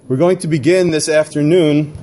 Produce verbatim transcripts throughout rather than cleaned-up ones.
We're going to begin this afternoon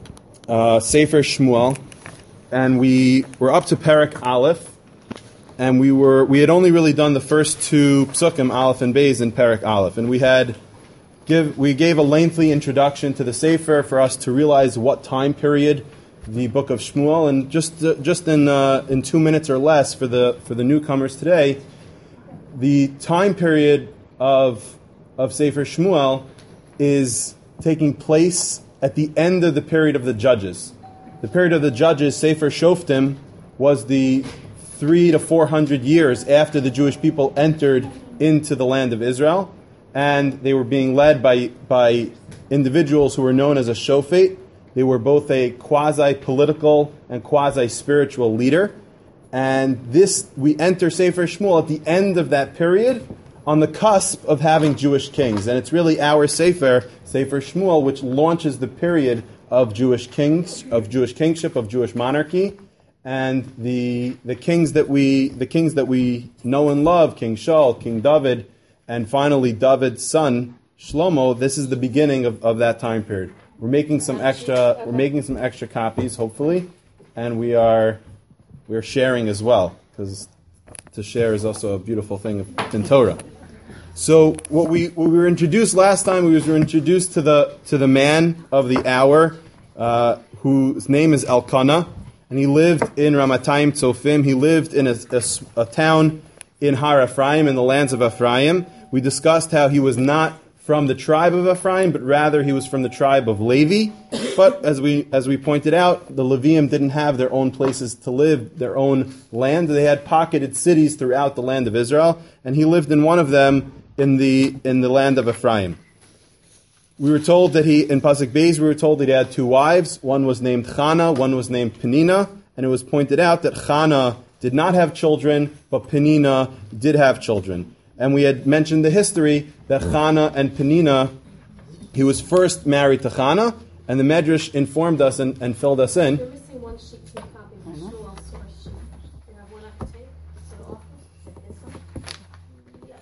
uh, Sefer Shmuel, and we were up to Perek Aleph, and we were we had only really done the first two psukim, Aleph and Beis, in Perek Aleph, and we had give we gave a lengthy introduction to the Sefer for us to realize what time period the book of Shmuel, and just uh, just in uh, in two minutes or less for the for the newcomers today, the time period of of Sefer Shmuel is taking place at the end of the period of the Judges. The period of the Judges, Sefer Shoftim, was the three to four hundred years after the Jewish people entered into the land of Israel, and they were being led by by individuals who were known as a shofet. They were both a quasi-political and quasi-spiritual leader, and this we enter Sefer Shmuel at the end of that period, on the cusp of having Jewish kings. And it's really our Sefer, Sefer Shmuel, which launches the period of Jewish kings, of Jewish kingship, of Jewish monarchy. And the the kings that we the kings that we know and love, King Shaul, King David, and finally David's son, Shlomo, this is the beginning of, of that time period. We're making some extra we're making some extra copies, hopefully, and we are we are sharing as well, because to share is also a beautiful thing in Torah. So what we what we were introduced last time, we were introduced to the to the man of the hour, uh, whose name is Elkanah, and he lived in Ramatayim Tzofim. He lived in a, a, a town in Har Ephraim, in the lands of Ephraim. We discussed how he was not from the tribe of Ephraim, but rather he was from the tribe of Levi. But as we as we pointed out, the Levium didn't have their own places to live, their own land. They had pocketed cities throughout the land of Israel, and he lived in one of them in the in the land of Ephraim. We were told that he, in Pasuk Beis, we were told that he had two wives. One was named Chana, one was named Penina, and it was pointed out that Chana did not have children, but Penina did have children. And we had mentioned the history that Chana and Penina, he was first married to Chana, and the Medrash informed us and, and filled us in. You're missing one sheet, two copies. Mm-hmm. Shul also a sheet. You have one at the tape? So often? Yes.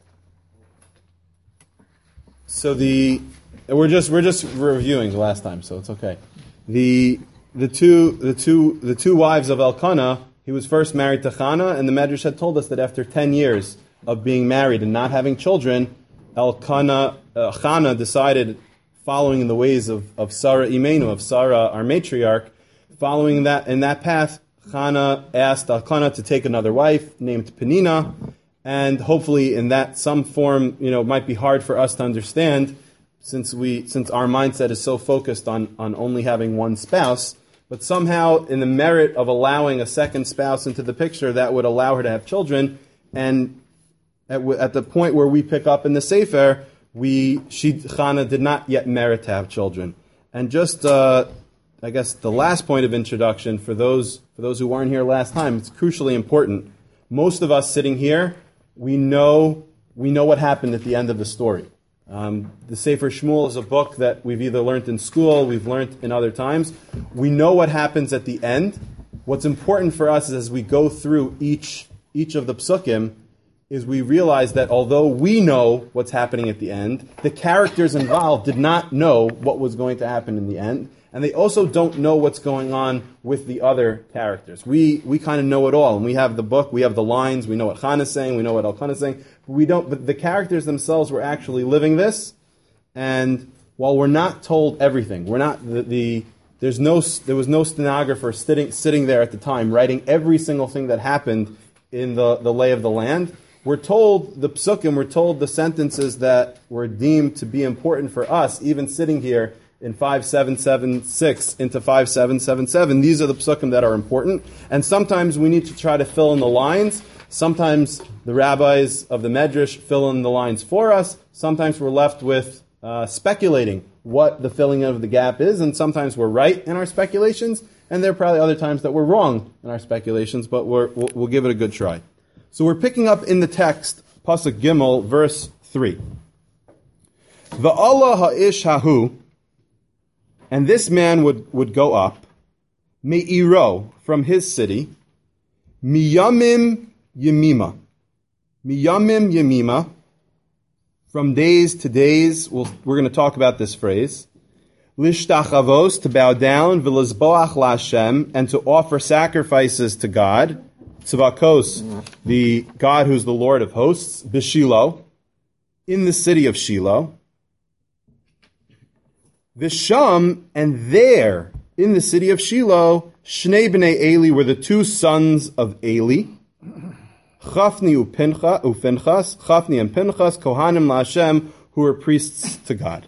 So the we're just we're just reviewing the last time, so it's okay. The the two the two the two wives of Elkanah, he was first married to Chana, and the Medrash had told us that after ten years of being married and not having children, Elkanah, uh, Chana decided, following in the ways of, of Sarah Imenu, of Sarah, our matriarch, following that in that path, Chana asked Elkanah to take another wife named Penina, and hopefully in that some form, you know, it might be hard for us to understand, since we since our mindset is so focused on, on only having one spouse, but somehow in the merit of allowing a second spouse into the picture, that would allow her to have children, and At, at the point where we pick up in the Sefer, we she Chana did not yet merit to have children. And just, uh, I guess, the last point of introduction for those for those who weren't here last time, it's crucially important. Most of us sitting here, we know we know what happened at the end of the story. Um, the Sefer Shmuel is a book that we've either learned in school, we've learned in other times. We know what happens at the end. What's important for us is as we go through each each of the psukim, is we realize that although we know what's happening at the end, the characters involved did not know what was going to happen in the end, and they also don't know what's going on with the other characters. We we kind of know it all, and we have the book, we have the lines, we know what Chana is saying, we know what Elkanah is saying, but we don't. But the characters themselves were actually living this, and while we're not told everything, we're not the, the there's no there was no stenographer sitting sitting there at the time writing every single thing that happened in the, the lay of the land. We're told the psukim, we're told the sentences that were deemed to be important for us, even sitting here in five seven seven six into five seven seven seven. These are the psukim that are important. And sometimes we need to try to fill in the lines. Sometimes the rabbis of the Medrash fill in the lines for us. Sometimes we're left with uh, speculating what the filling of the gap is. And sometimes we're right in our speculations. And there are probably other times that we're wrong in our speculations, but we're, we'll, we'll give it a good try. So we're picking up in the text, Pasuk Gimel, verse three. Va'ala ha'ish hahu, and this man would, would go up, me'iro, from his city, miyamim yemima, miyamim yemima, from days to days. We'll, we're going to talk about this phrase. Lishtachavos, to bow down, v'lizboach la'Hashem, and to offer sacrifices to God. Tzavakos, the God who's the Lord of hosts, b'Shiloh, in the city of Shiloh. V'sham, and there, in the city of Shiloh, Shnei b'nei Eli were the two sons of Eli. Chafni uPinchas, Chafni and Pinchas, Kohanim la'Hashem, who were priests to God.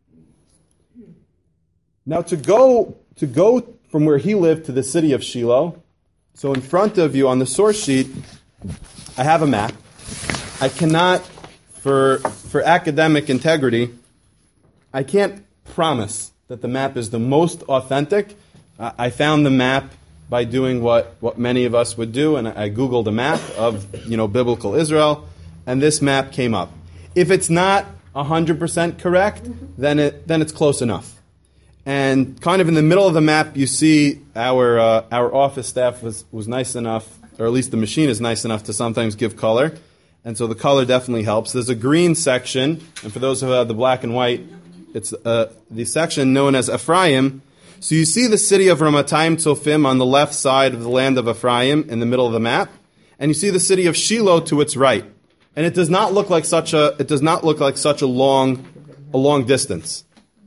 Now to go to go from where he lived to the city of Shiloh, so in front of you on the source sheet, I have a map. I cannot, for for academic integrity, I can't promise that the map is the most authentic. Uh, I found the map by doing what, what many of us would do, and I, I Googled a map of, you know, biblical Israel, and this map came up. If it's not one hundred percent correct, then it then it's close enough. And kind of in the middle of the map, you see our uh, our office staff was, was nice enough, or at least the machine is nice enough to sometimes give color. And so the color definitely helps. There's a green section, and for those who have the black and white, it's uh, the section known as Ephraim. So you see the city of Ramatayim Tzofim on the left side of the land of Ephraim in the middle of the map, and you see the city of Shiloh to its right. And it does not look like such a it does not look like such a long a long distance.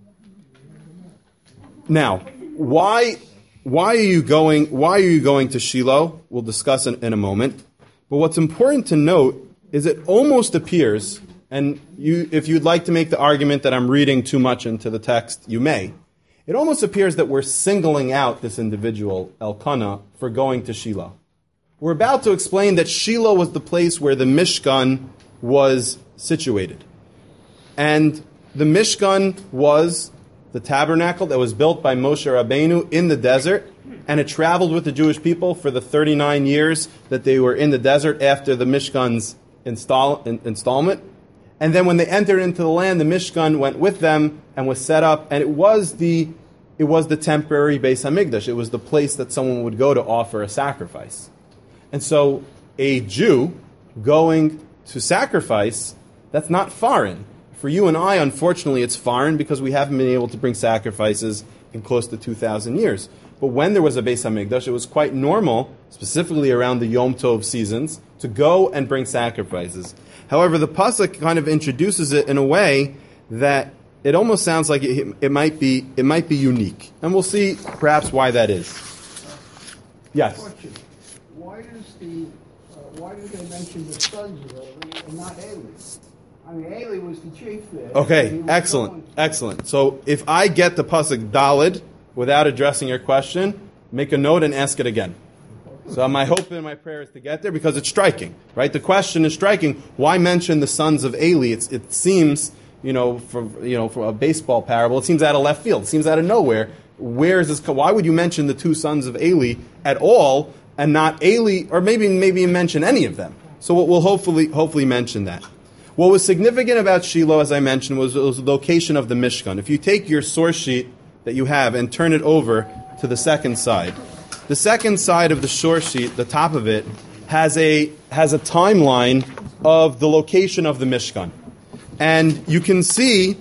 Now, why why are you going why are you going to Shiloh? We'll discuss in, in a moment. But what's important to note is it almost appears, and you if you'd like to make the argument that I'm reading too much into the text, you may. It almost appears that we're singling out this individual, Elkanah, for going to Shiloh. We're about to explain that Shiloh was the place where the Mishkan was situated. And the Mishkan was the tabernacle that was built by Moshe Rabbeinu in the desert, and it traveled with the Jewish people for the thirty-nine years that they were in the desert after the Mishkan's install, in, installment. And then when they entered into the land, the Mishkan went with them and was set up, and it was the it was the temporary Beis Hamikdash. It was the place that someone would go to offer a sacrifice. And so a Jew going to sacrifice, that's not foreign. For you and I, unfortunately, it's foreign because we haven't been able to bring sacrifices in close to two thousand years. But when there was a Beis Hamikdash, it was quite normal, specifically around the Yom Tov seasons, to go and bring sacrifices. However, the pasuk kind of introduces it in a way that it almost sounds like it, it might be it might be unique, and we'll see perhaps why that is. Yes. Question. Why does the uh, why do they mention the sons of Eli and not Eli? I mean, Eli was the chief there. Okay, excellent, excellent. So if I get the pasuk Daled without addressing your question, make a note and ask it again. So my hope and my prayer is to get there because it's striking, right? The question is striking. Why mention the sons of Eli? It's, it seems, you know, for you know, for a baseball parable, it seems out of left field. It seems out of nowhere. Where is this? Why would you mention the two sons of Eli at all and not Eli, or maybe maybe mention any of them? So we'll hopefully hopefully mention that. What was significant about Shiloh, as I mentioned, was, was the location of the Mishkan. If you take your source sheet that you have and turn it over to the second side, the second side of the source sheet, the top of it, has a has a timeline of the location of the Mishkan. And you can see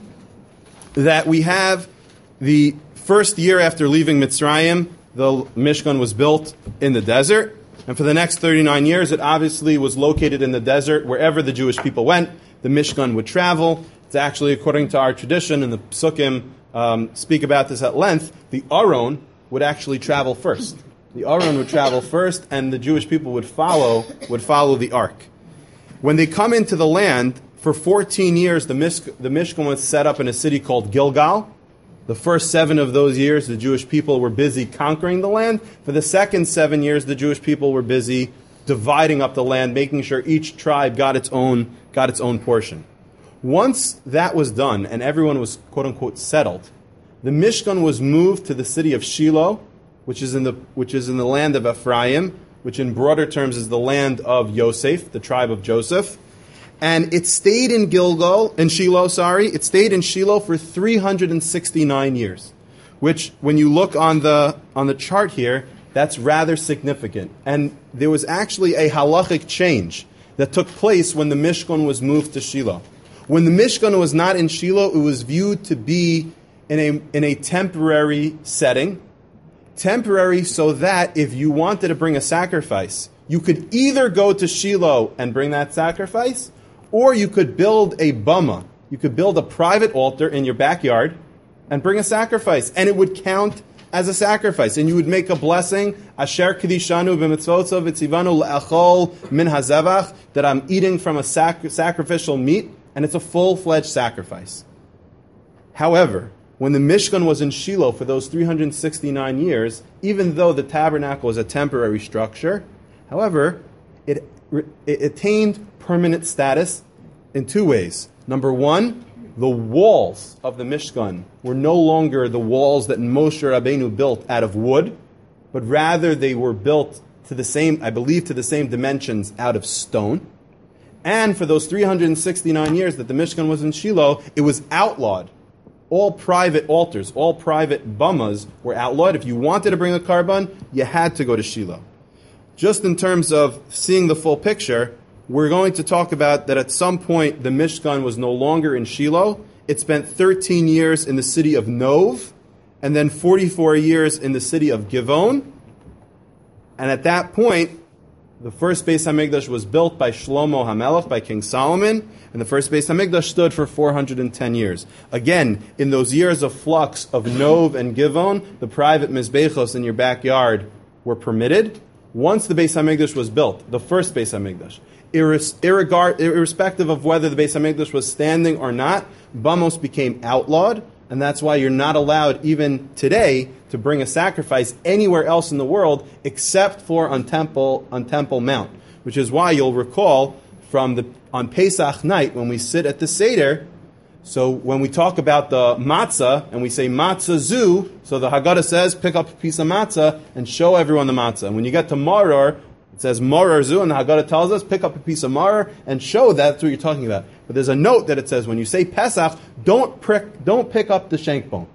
that we have the first year after leaving Mitzrayim, the Mishkan was built in the desert. And for the next thirty-nine years, it obviously was located in the desert. Wherever the Jewish people went, the Mishkan would travel. It's actually, according to our tradition, and the Psukim um, speak about this at length, the Aron would actually travel first. The Aron would travel first, and the Jewish people would follow would follow the Ark. When they come into the land, for fourteen years, the, Mish- the Mishkan was set up in a city called Gilgal. The first seven of those years, the Jewish people were busy conquering the land. For the second seven years, the Jewish people were busy dividing up the land, making sure each tribe got its own got its own portion. Once that was done, and everyone was quote-unquote settled, the Mishkan was moved to the city of Shiloh, which is in the which is in the land of Ephraim, which in broader terms is the land of Yosef, the tribe of Joseph. And it stayed in Gilgal, in Shiloh, sorry, it stayed in Shiloh for three hundred sixty-nine years, which, when you look on the on the chart here, that's rather significant. And there was actually a halachic change that took place when the Mishkan was moved to Shiloh. When the Mishkan was not in Shiloh, it was viewed to be in a, in a temporary setting. Temporary so that if you wanted to bring a sacrifice, you could either go to Shiloh and bring that sacrifice, or you could build a bama. You could build a private altar in your backyard and bring a sacrifice, and it would count as a sacrifice. And you would make a blessing, Asher Kedishanu b'mitzvotzav v'tzivanu le'achol min hazevach, that I'm eating from a sac- sacrificial meat, and it's a full-fledged sacrifice. However, when the Mishkan was in Shiloh for those three hundred sixty-nine years, even though the tabernacle was a temporary structure, however, it, it attained permanent status in two ways. Number one, the walls of the Mishkan were no longer the walls that Moshe Rabbeinu built out of wood, but rather they were built to the same, I believe, to the same dimensions out of stone. And for those three hundred sixty-nine years that the Mishkan was in Shiloh, it was outlawed. All private altars, all private bamas were outlawed. If you wanted to bring a karban, you had to go to Shiloh. Just in terms of seeing the full picture, we're going to talk about that at some point the Mishkan was no longer in Shiloh. It spent thirteen years in the city of Nov, and then forty-four years in the city of Givon. And at that point, the first Beis HaMikdash was built by Shlomo HaMelech, by King Solomon, and the first Beis HaMikdash stood for four hundred ten years. Again, in those years of flux of Nov and Givon, the private Mizbechos in your backyard were permitted. Once the Beis HaMikdash was built, the first Beis HaMikdash, irres- irregard- irrespective of whether the Beis HaMikdash was standing or not, Bamos became outlawed, and that's why you're not allowed even today to bring a sacrifice anywhere else in the world except for on Temple on Temple Mount, which is why you'll recall from the on Pesach night when we sit at the Seder. So when we talk about the matzah and we say matzah zu, so the Haggadah says pick up a piece of matzah and show everyone the matzah. And when you get to maror, it says maror zu, and the Haggadah tells us pick up a piece of maror and show that's what you're talking about. But there's a note that it says when you say Pesach, don't prick, don't pick up the shank bone.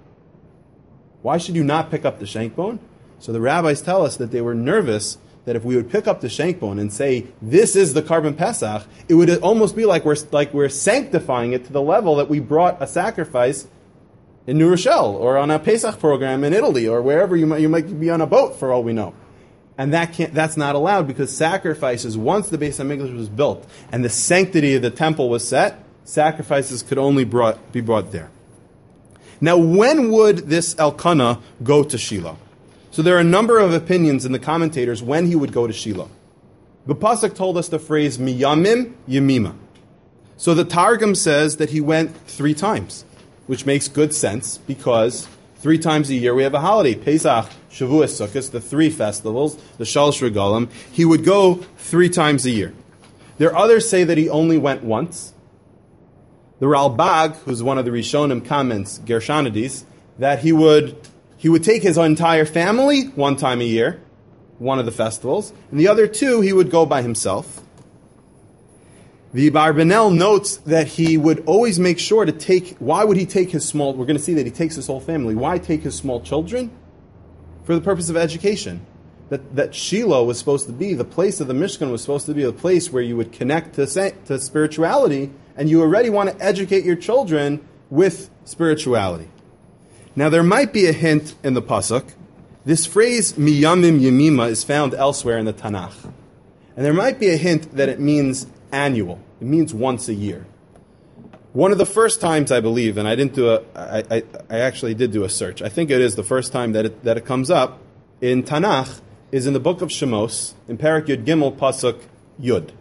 Why should you not pick up the shank bone? So the rabbis tell us that they were nervous that if we would pick up the shank bone and say this is the Karban Pesach, it would almost be like we're like we're sanctifying it to the level that we brought a sacrifice in New Rochelle or on a Pesach program in Italy or wherever you might you might be on a boat for all we know. And that can't, that's not allowed because sacrifices, once the Beis HaMikdash was built and the sanctity of the temple was set, sacrifices could only brought, be brought there. Now, when would this Elkanah go to Shiloh? So there are a number of opinions in the commentators when he would go to Shiloh. The Pasuk told us the phrase, Miyamim Yemima. So the Targum says that he went three times, which makes good sense because three times a year we have a holiday, Pesach, Shavuos, Sukkot, the three festivals, the Shalosh Regalim. He would go three times a year. There are others say that he only went once. The Ralbag, who's one of the Rishonim, comments, Gershonides, that he would he would take his entire family one time a year, one of the festivals, and the other two he would go by himself. The Barbanel notes that he would always make sure to take, why would he take his small, we're going to see that he takes his whole family. Why take his small children? For the purpose of education. That that Shiloh was supposed to be, the place of the Mishkan was supposed to be a place where you would connect to, to spirituality, and you already want to educate your children with spirituality. Now there might be a hint in the Pasuk. This phrase, Miyamim Yemima, is found elsewhere in the Tanakh. And there might be a hint that it means annual. It means once a year. One of the first times, I believe, and I didn't do a, I, I, I actually did do a search. I think it is the first time that it, that it comes up in Tanakh is in the book of Shemos, in Parak Yud Gimel Pasuk Yud.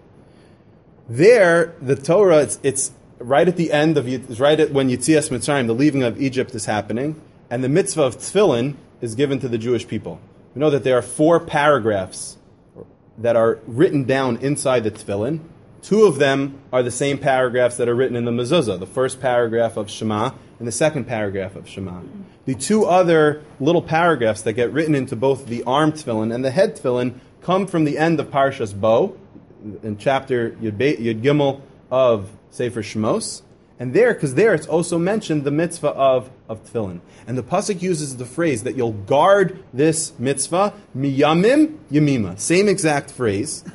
There, the Torah, it's, it's right at the end of, it's right at when Yetzias Mitzrayim, the leaving of Egypt is happening, and the mitzvah of tefillin is given to the Jewish people. We know that there are four paragraphs that are written down inside the tefillin. Two of them are the same paragraphs that are written in the mezuzah, the first paragraph of Shema and the second paragraph of Shema. The two other little paragraphs that get written into both the arm tefillin and the head tefillin come from the end of Parshas Bo, in chapter Yud, Be- Yud Gimel of Sefer Shemos. And there, because there it's also mentioned the mitzvah of, of tefillin. And the pasuk uses the phrase that you'll guard this mitzvah, miyamim yemima. Same exact phrase.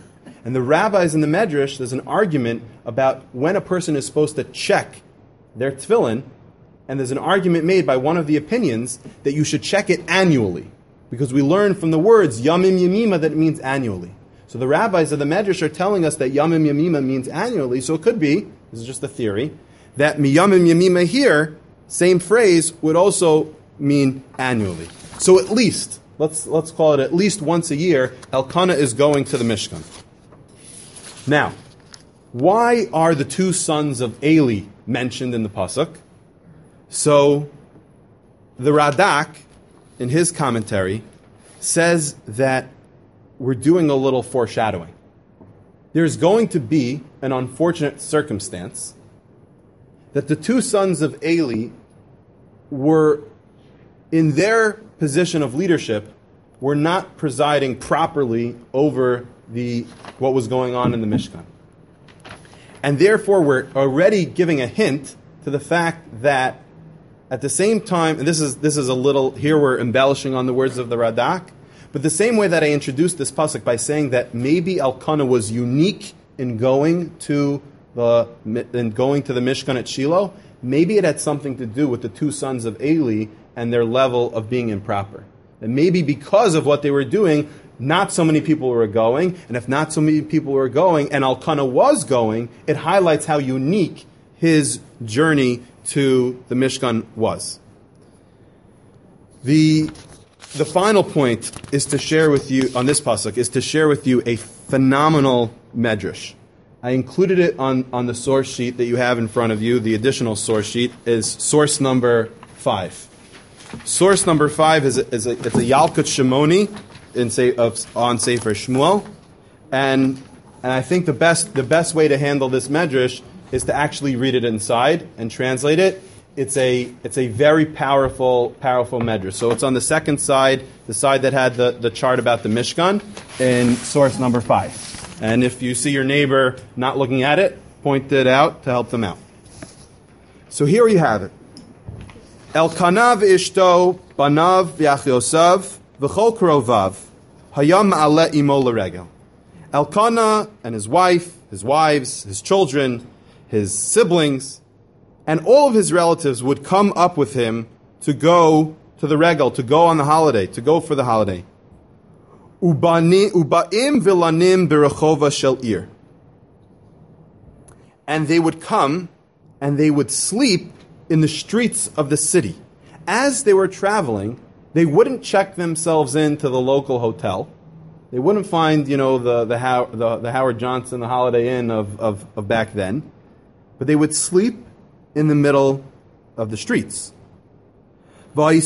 And the rabbis in the Medrash, there's an argument about when a person is supposed to check their tefillin, and there's an argument made by one of the opinions that you should check it annually, because we learn from the words Yamim Yamima that it means annually. So the rabbis of the Medrash are telling us that Yamim Yamima means annually, so it could be, this is just a theory, that Miyamim Yamima here, same phrase, would also mean annually. So at least, let's let's call it at least once a year, Elkanah is going to the Mishkan. Now, why are the two sons of Eli mentioned in the Pasuk? So, the Radak, in his commentary, says that we're doing a little foreshadowing. There's going to be an unfortunate circumstance that the two sons of Eli were, in their position of leadership, were not presiding properly over the what was going on in the Mishkan. And therefore, we're already giving a hint to the fact that at the same time, and this is this is a little, here we're embellishing on the words of the Radak, but the same way that I introduced this pasuk by saying that maybe Elkanah was unique in going to the in going to the Mishkan at Shiloh, maybe it had something to do with the two sons of Eli and their level of being improper. And maybe because of what they were doing, not so many people were going, and if not so many people were going, and Elkanah was going, it highlights how unique his journey to the Mishkan was. The the final point is to share with you, on this pasuk, is to share with you a phenomenal medrash. I included it on, on the source sheet that you have in front of you. The additional source sheet is source number five. Source number five is a, is a, it's a Yalkut Shimoni in say, of, on Sefer Shmuel, and and I think the best the best way to handle this medrash is to actually read it inside and translate it. It's a it's a very powerful powerful medrash. So it's on the second side, the side that had the, the chart about the Mishkan, in source number five. And if you see your neighbor not looking at it, point it out to help them out. So here you have it. Elkanah v'ishto banav v'achyosav v'chol krovav hayam ma'aleh imo l'regel. Elkanah and his wife, his wives, his children, his siblings, and all of his relatives would come up with him to go to the regel, to go on the holiday, to go for the holiday. Ubani ubaim vilanim berachova shel ir. And they would come and they would sleep in the streets of the city. As they were traveling, they wouldn't check themselves into the local hotel. They wouldn't find, you know, the the, How, the, the Howard Johnson, the Holiday Inn of, of, of back then. But they would sleep in the middle of the streets. And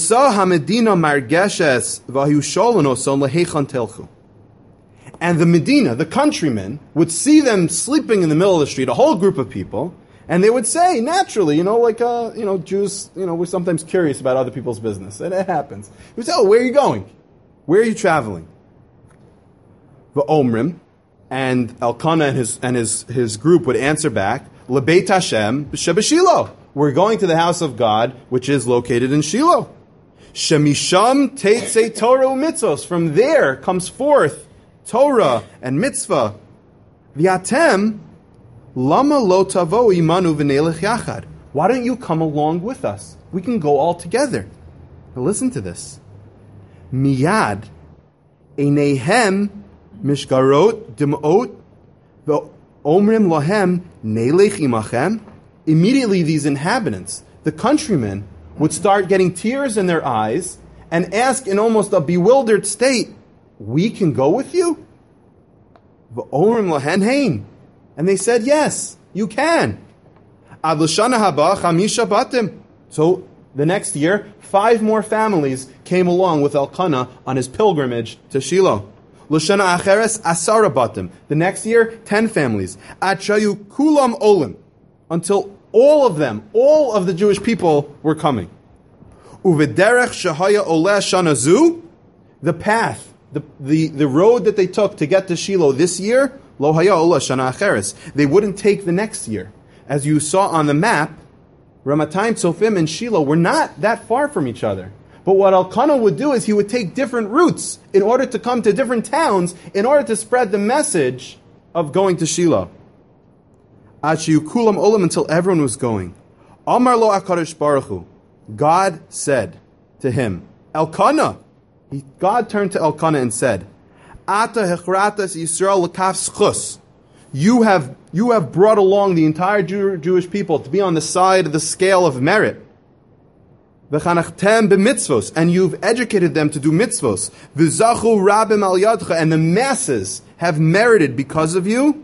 the Medina, the countrymen, would see them sleeping in the middle of the street, a whole group of people, and they would say, naturally, you know, like, uh, you know, Jews, you know, we're sometimes curious about other people's business, and it happens. They would say, oh, where are you going? Where are you traveling? V'omrim, and Elkanah and his and his, his group would answer back, Lebeit Hashem b'Shilo. We're going to the house of God, which is located in Shiloh. Shemisham teitzei Torah u'mitzvos. From there comes forth Torah and mitzvah. V'atem lama lo tavo imanu v'neilech yachad. Why don't you come along with us? We can go all together. Now listen to this. Miyad einehem mishgarot dimot v'omrim lohem neilech imachem. Immediately these inhabitants, the countrymen, would start getting tears in their eyes and ask in almost a bewildered state, we can go with you? V'omrim lohen hein. And they said, yes, you can. Ad l'shana haba chamisha batim. So the next year, five more families came along with Elkanah on his pilgrimage to Shiloh. L'shana acheres asara batim. The next year, ten families. Ad shayu kulam olim. Until all of them, all of the Jewish people were coming. Uvederech shahaya oleh shanazu. The path, the, the, the road that they took to get to Shiloh this year, lo haya oleh shana acheres. They wouldn't take the next year. As you saw on the map, Ramatayim Tzofim and Shiloh were not that far from each other. But what Elkanah would do is he would take different routes in order to come to different towns, in order to spread the message of going to Shiloh. Achiyu kulam olam, until everyone was going. Amar lo HaKadosh Baruch Hu. God said to him, Elkanah. He, God turned to Elkanah and said, Ata hechratas Yisrael l'kaf schus. You have you have brought along the entire Jew, Jewish people to be on the side of the scale of merit. V'chanachtem b'mitzvos, and you've educated them to do mitzvos. V'zachu rabim al yadcha, and the masses have merited because of you.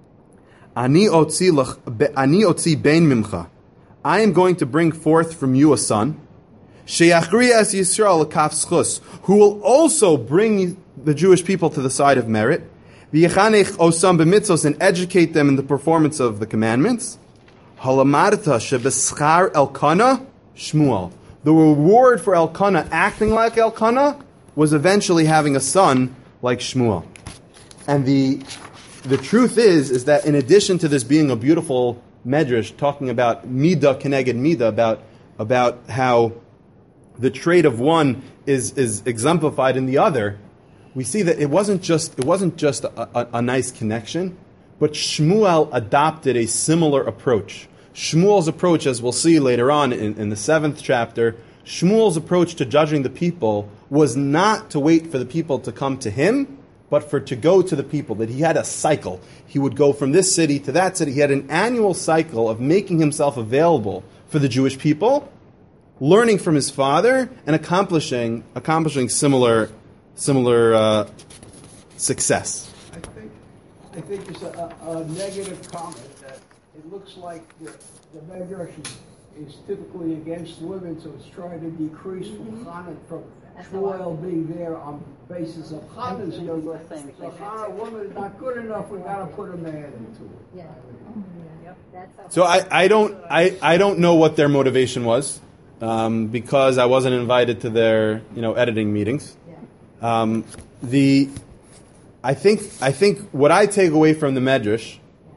Ani otzi ani otzi bein mimcha. I am going to bring forth from you a son, sheyachri es Yisrael l'kaf schus, who will also bring the Jewish people to the side of merit. V'yechanech osam b'mitzvos, and educate them in the performance of the commandments. Halamarta shebeschar Elkanah Shmuel. The reward for Elkanah acting like Elkanah was eventually having a son like Shmuel. And the the truth is, is that in addition to this being a beautiful medrash talking about midah keneged midah, about about how the trait of one is is exemplified in the other, we see that it wasn't just it wasn't just a, a, a nice connection, but Shmuel adopted a similar approach. Shmuel's approach, as we'll see later on in, in the seventh chapter, Shmuel's approach to judging the people was not to wait for the people to come to him, but for to go to the people. That he had a cycle. He would go from this city to that city. He had an annual cycle of making himself available for the Jewish people, learning from his father, and accomplishing accomplishing similar similar uh, success. I think, I think it's a, a, a negative comment that it looks like the, the Medrash is, is typically against women, so it's trying to decrease from Chana, from Shmuel being there on basis of Chana's younger. So Chana, woman is not good enough, we got to put a man into it. Yeah. Yep. That's So I, I don't I, I don't know what their motivation was, um, because I wasn't invited to their you know editing meetings. Um, the I think I think what I take away from the Medrash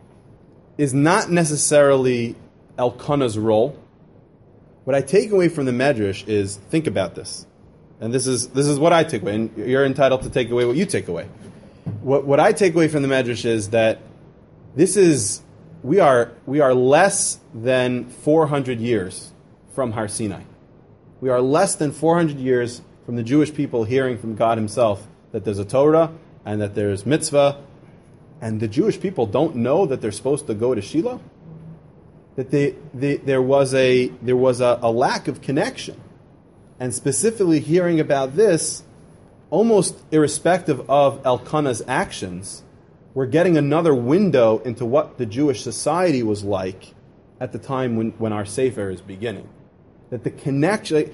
is not necessarily Elkanah's role. What I take away from the Medrash is, think about this, and this is this is what I take away, and you're entitled to take away what you take away. What what I take away from the Medrash is that this is we are we are less than four hundred years from Har Sinai. We are less than four hundred years from the Jewish people hearing from God Himself that there's a Torah and that there's mitzvah, and the Jewish people don't know that they're supposed to go to Shiloh. That they, they, there was a there was a, a lack of connection, and specifically hearing about this, almost irrespective of Elkanah's actions, we're getting another window into what the Jewish society was like at the time when, when our Sefer is beginning. That the connection,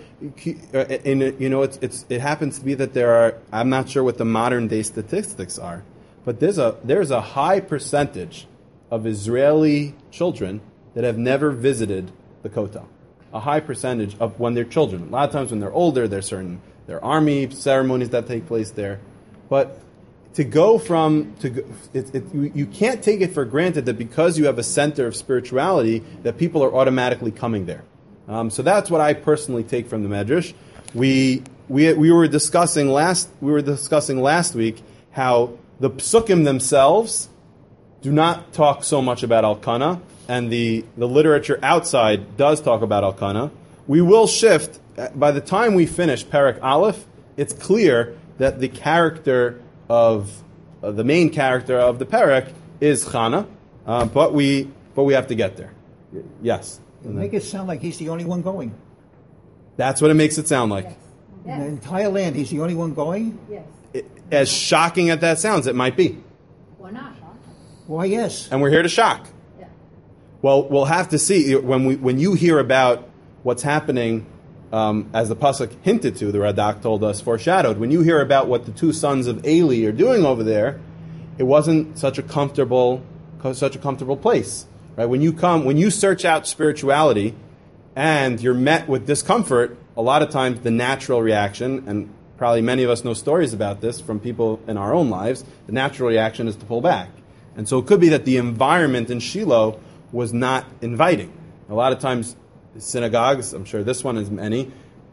in, you know, it's, it's, it happens to be that there are, I'm not sure what the modern day statistics are, but there's a there's a high percentage of Israeli children that have never visited the Kotel. A high percentage of when they're children. A lot of times when they're older, there's certain there are army ceremonies that take place there. But to go from, to go, it, it, you, you can't take it for granted that because you have a center of spirituality, that people are automatically coming there. Um, so that's what I personally take from the Medrash. We we we were discussing last we were discussing last week how the psukim themselves do not talk so much about Elkanah, and the, the literature outside does talk about Elkanah. We will shift by the time we finish Perek Aleph. It's clear that the character of uh, the main character of the Perek is Chana, uh, but we but we have to get there. Yes. Make it sound like he's the only one going. That's what it makes it sound like. Yes. In the Yes. entire land, he's the only one going? Yes. It, as shocking as that sounds, it might be. Why not? Why, yes. And we're here to shock. Yeah. Well, we'll have to see when we when you hear about what's happening, um, as the pasuk hinted to, the Radak told us, foreshadowed. When you hear about what the two sons of Eli are doing over there, it wasn't such a comfortable such a comfortable place. Right? When you come, when you search out spirituality, and you're met with discomfort, a lot of times the natural reaction, and probably many of us know stories about this from people in our own lives, the natural reaction is to pull back. And so it could be that the environment in Shiloh was not inviting. A lot of times, synagogues, I'm sure this one is many,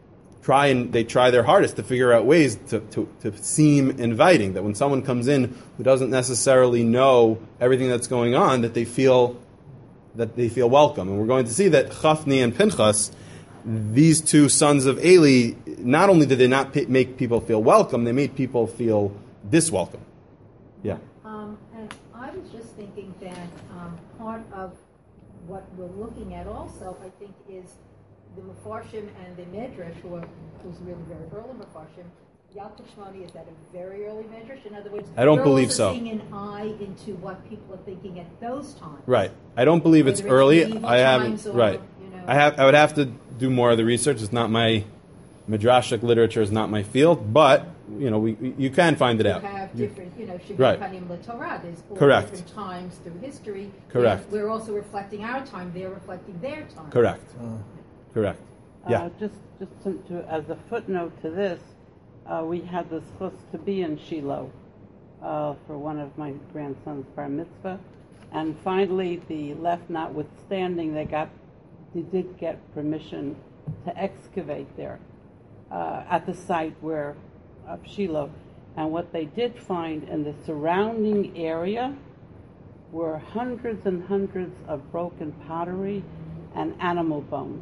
try and they try their hardest to figure out ways to, to, to seem inviting. That when someone comes in who doesn't necessarily know everything that's going on, that they feel that they feel welcome. And we're going to see that Chafni and Pinchas, these two sons of Eli, not only did they not p- make people feel welcome, they made people feel diswelcome. Yeah. Um, and I was just thinking that um, part of what we're looking at also, I think, is the Mefarshim and the Medrash, who are, who's really very early Mefarshim. Yaakov Shmoni is at a very early Medrash. In other words, I don't we're believe also so. seeing an eye into what people are thinking at those times. Right. I don't believe it's Whether it's early. medieval I times haven't. or, Right. you know. I have. I would have to do more of the research. It's not my midrashic literature is not my field, but you know, we, we you can find it You out. have You- different, you know, Right. Shivim L'Torah. There's all Correct. different times through history. Correct. And we're also reflecting our time. They're reflecting their time. Correct. Correct. Yeah. Uh, just just to, to, as a footnote to this, uh, we had the schus to be in Shiloh uh, for one of my grandson's bar mitzvah, and finally, the left notwithstanding, they got they did get permission to excavate there uh, at the site where of Shiloh, and what they did find in the surrounding area were hundreds and hundreds of broken pottery and animal bones.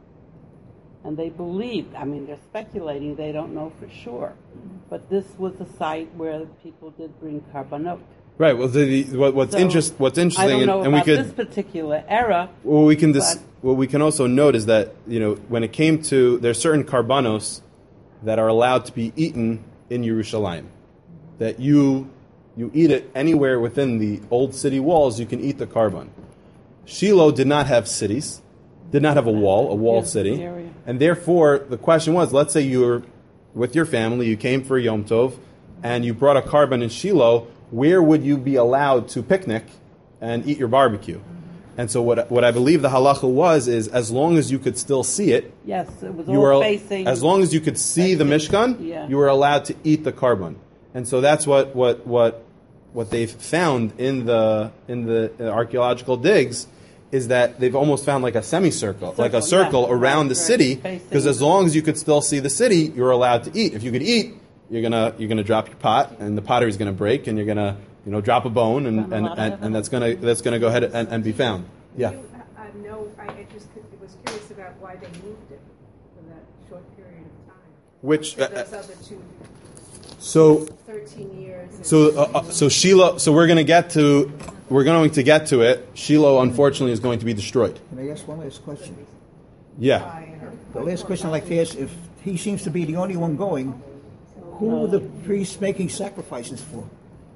And they believed, I mean, they're speculating, they don't know for sure, but this was a site where people did bring carbonate. Right. Well, the, the, what, what's So, interest, what's interesting, I don't know and, and we about could, this particular era. well, we can dis, but- what we can also note is that you know when it came to there's certain karbanos that are allowed to be eaten in Yerushalayim, that you you eat it anywhere within the old city walls. You can eat the carbon. Shiloh did not have cities, did not have a wall, a walled Yes, city, the area. and therefore the question was: let's say you were with your family, you came for Yom Tov, and you brought a carbon in Shiloh. Where would you be allowed to picnic and eat your barbecue? And so what what I believe the halacha was is as long as you could still see it, Yes, it was you all were facing. as long as you could see the Mishkan, Yeah. you were allowed to eat the carbon. And so that's what what what what they've found in the in the archaeological digs is that they've almost found like a semicircle, like a circle Circle, yeah. around the Right, city, facing- because as long as you could still see the city, you were allowed to eat. If you could eat, you're gonna you're gonna drop your pot, and the pottery's gonna break, and you're gonna you know drop a bone, and Found a and, lot of and, it. and that's gonna that's gonna go ahead and, and be found. Yeah. You, uh, no, I, I just could- was curious about why they moved it for that short period of time. Which For uh, those other two, so thirteen years. and- So, uh, uh, so Shiloh. So we're going to get to, we're going to get to it. Shiloh, unfortunately, is going to be destroyed. Can I ask one last question? Yeah. The last question I'd like to ask, if he seems to be the only one going, who are the priests making sacrifices for?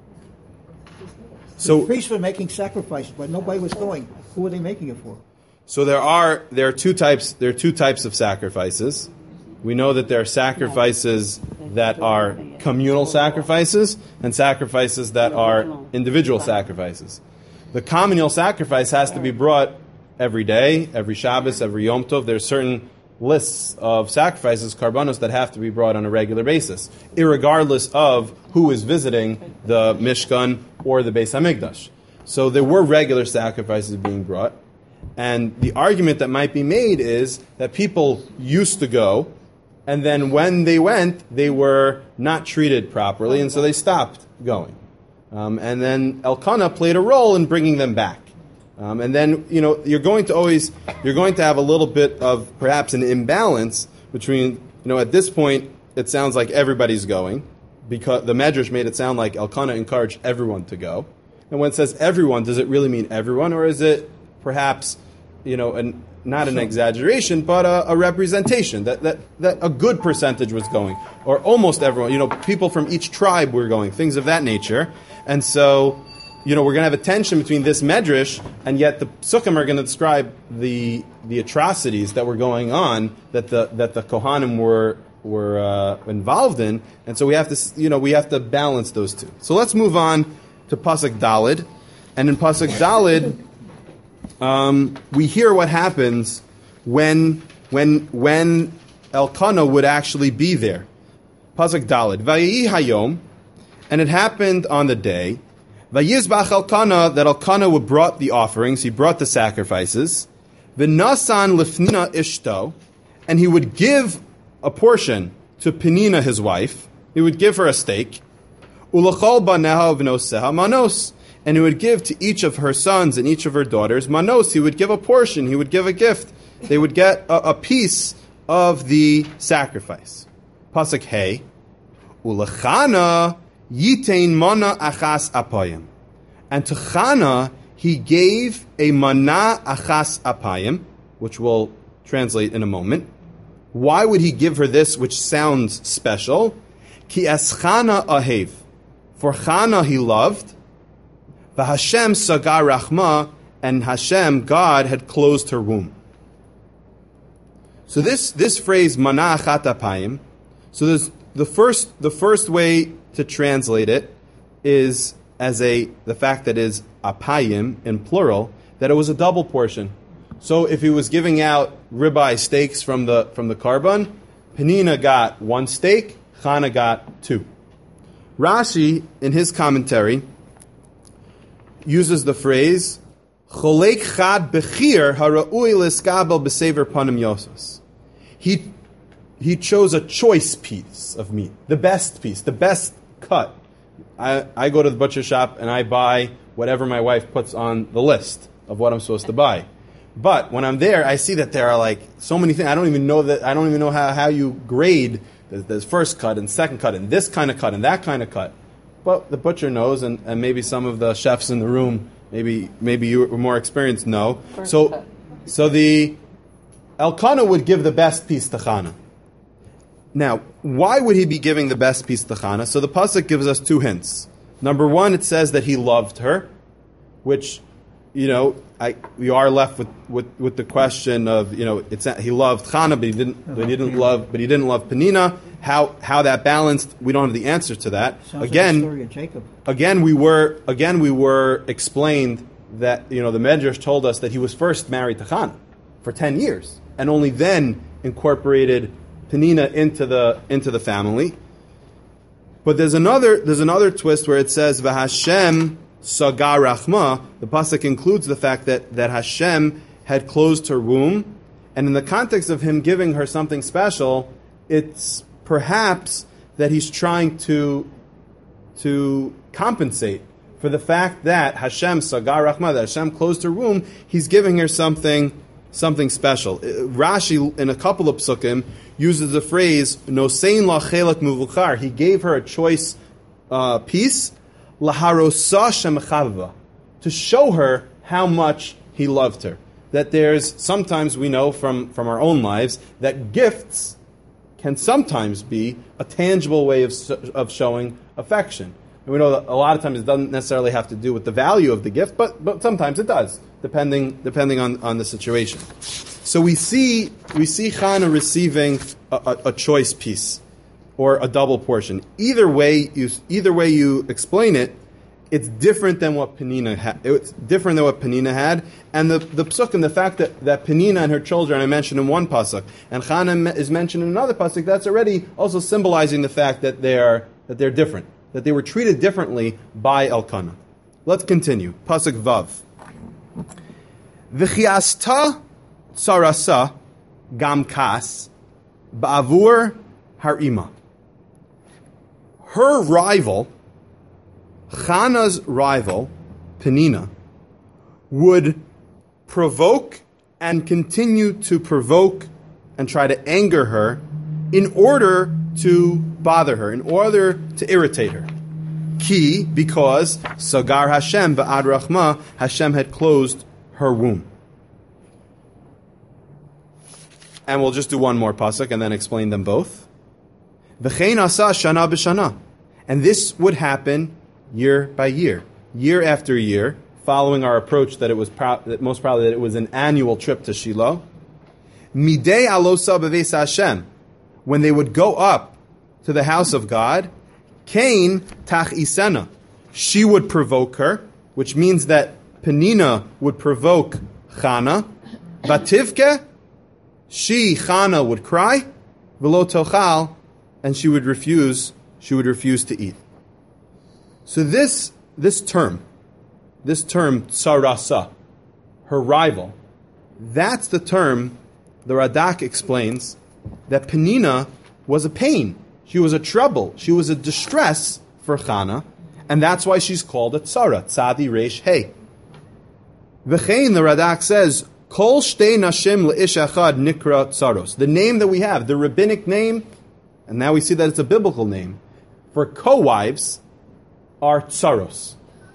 The So, priests were making sacrifices, but nobody was going. Who were they making it for? so there are there are two types. There are two types of sacrifices. We know that there are sacrifices that are communal sacrifices and sacrifices that are individual sacrifices. The communal sacrifice has to be brought every day, every Shabbos, every Yom Tov. There are certain lists of sacrifices, karbanos, that have to be brought on a regular basis, irregardless of who is visiting the Mishkan or the Beis Hamikdash. So there were regular sacrifices being brought, and the argument that might be made is that people used to go, and then when they went, they were not treated properly, and so they stopped going. Um, and then Elkanah played a role in bringing them back. Um, and then, you know, you're going to always, you're going to have a little bit of perhaps an imbalance between, you know, at this point, it sounds like everybody's going, because the Medrash made it sound like Elkanah encouraged everyone to go. And when it says everyone, does it really mean everyone, or is it perhaps, you know, an, not an exaggeration, but a, a representation, that, that, that a good percentage was going, or almost everyone, you know, people from each tribe were going, things of that nature. And so, you know, we're going to have a tension between this medrash, and yet the psukim are going to describe the the atrocities that were going on, that the that the Kohanim were were uh, involved in, and so we have to, you know, we have to balance those two. So let's move on to pasuk Dalid, and in pasuk Dalid, um, we hear what happens when when when Elkanah would actually be there. Pasuk Dalid, Vayehi Hayom, and it happened on the day. Vayizbach Elkanah, that Elkanah would brought the offerings, he brought the sacrifices. V'nasan lifnina ishto, and he would give a portion to Penina, his wife. He would give her a steak. Ulachol baneha v'noseha manos. And he would give to each of her sons and each of her daughters manos. He would give a portion. He would give a gift. They would get a, a piece of the sacrifice. Pasuk Hey. Ulachana yitain mana achas apayim. And to Chana, he gave a mana achas apayim, which we'll translate in a moment. Why would he give her this, which sounds special? Ki es Chana ahev. For Chana he loved. V'Hashem sagar rachma. And Hashem, God, had closed her womb. So this, this phrase, mana achat apayim, so there's the first, the first way to translate it is as a, the fact that is apayim, in plural, that it was a double portion. So if he was giving out ribeye steaks from the, from the karban, Penina got one steak, Chana got two. Rashi, in his commentary, uses the phrase, Cholek chad bechir hara'ui l'skabel b'sever panim yosos. He he chose a choice piece of meat, the best piece, the best cut. I, I go to the butcher shop and I buy whatever my wife puts on the list of what I'm supposed to buy. But when I'm there, I see that there are like so many things. I don't even know that. I don't even know how, how you grade the, the first cut and second cut and this kind of cut and that kind of cut. But the butcher knows, and, and maybe some of the chefs in the room, maybe maybe you were more experienced, know. First so cut. so the Elkanah would give the best piece to Chana. Now, why would he be giving the best piece to Chana? So the pasuk gives us two hints. Number one, it says that he loved her, which, you know, I, we are left with, with, with the question of, you know, it's he loved Chana, but he didn't, but he didn't love, but he didn't love Penina. How how that balanced? We don't have the answer to that. Sounds again, like the story of Jacob. again, we were again we were explained that, you know, the Medrash told us that he was first married to Chana for ten years, and only then incorporated Penina into the into the family. But there's another there's another twist where it says V'Hashem sagar rachma. The pasuk includes the fact that, that Hashem had closed her womb, and in the context of him giving her something special, it's perhaps that he's trying to to compensate for the fact that Hashem sagar rachma, that Hashem closed her womb. He's giving her something something special. Rashi, in a couple of psukim, uses the phrase nosein la chelak muvuchar. He gave her a choice uh, piece, laharosa shemchavva, to show her how much he loved her. That there's sometimes we know from, from our own lives that gifts can sometimes be a tangible way of of showing affection. And we know that a lot of times it doesn't necessarily have to do with the value of the gift, but but sometimes it does, depending depending on, on the situation. So we see we see Chana receiving a, a, a choice piece or a double portion. Either way you either way you explain it, it's different than what Penina had. It's different than what Penina had, and the the psukim, the fact that, that Penina and her children are mentioned in one pasuk, and Chana is mentioned in another pasuk, that's already also symbolizing the fact that they are that they're different, that they were treated differently by Elkanah. Let's continue. Pasuk Vav. V'chiasta tsarasa gam kas ba'avur harima. Her rival, Chana's rival, Penina, would provoke and continue to provoke and try to anger her in order to bother her, in order to irritate her. Ki, because Sagar Hashem ba'ad rachma, Hashem had closed her womb. And we'll just do one more pasuk and then explain them both. V'chein asa shana b'shana. And this would happen year by year, year after year, following our approach that it was pro- that most probably that it was an annual trip to Shiloh. Midei alosa b'veis Hashem, when they would go up to the house of God, Cain tach isena, she would provoke her, which means that Penina would provoke Chana. Bativke, she Chana would cry, v'lo tochal, and she would refuse. She would refuse to eat. So this this term, this term tsarasa, her rival, that's the term the Radak explains that Penina was a pain. She was a trouble. She was a distress for Chana, and that's why she's called a tzara, tzadi reish hey. V'chein, the Radak says, Kol shtei nashim le'ish achad nikra tzaros. The name that we have, the rabbinic name, and now we see that it's a biblical name, for co-wives are tzaros.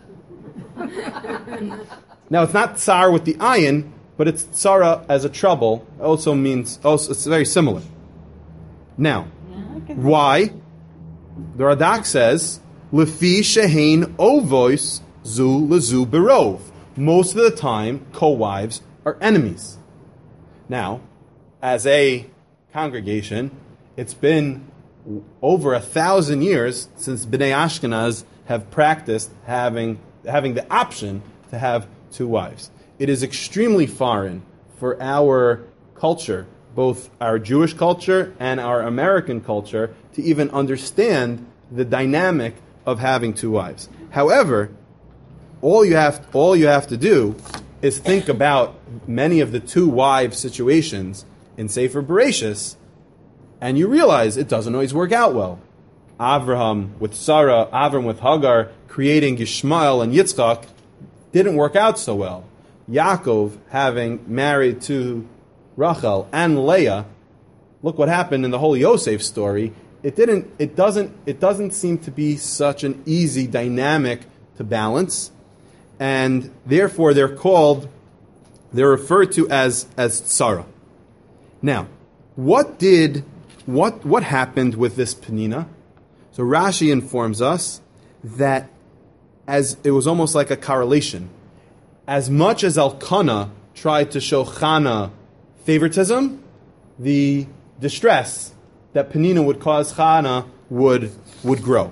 Now it's not tsar with the ayin, but it's tzara as a trouble. Also means, also it's very similar. Now, why? The Radak says, Lefi shehein ovois zu lezu berov. Most of the time, co-wives are enemies. Now, as a congregation, it's been over a thousand years since Bnei Ashkenaz have practiced having having the option to have two wives. It is extremely foreign for our culture, both our Jewish culture and our American culture, to even understand the dynamic of having two wives. However, all you have all you have to do is think about many of the two wives situations in Sefer Bereshis, and you realize it doesn't always work out well. Avraham with Sarah, Avram with Hagar, creating Yishmael and Yitzchak, didn't work out so well. Yaakov having married to Rachel and Leah, look what happened in the whole Yosef story. It didn't. It doesn't. It doesn't seem to be such an easy dynamic to balance, and therefore they're called. They're referred to as as tzara. Now, what did what what happened with this Penina? So Rashi informs us that as it was almost like a correlation. As much as Elkanah tried to show Chana favoritism, the distress that Penina would cause Chana would would grow.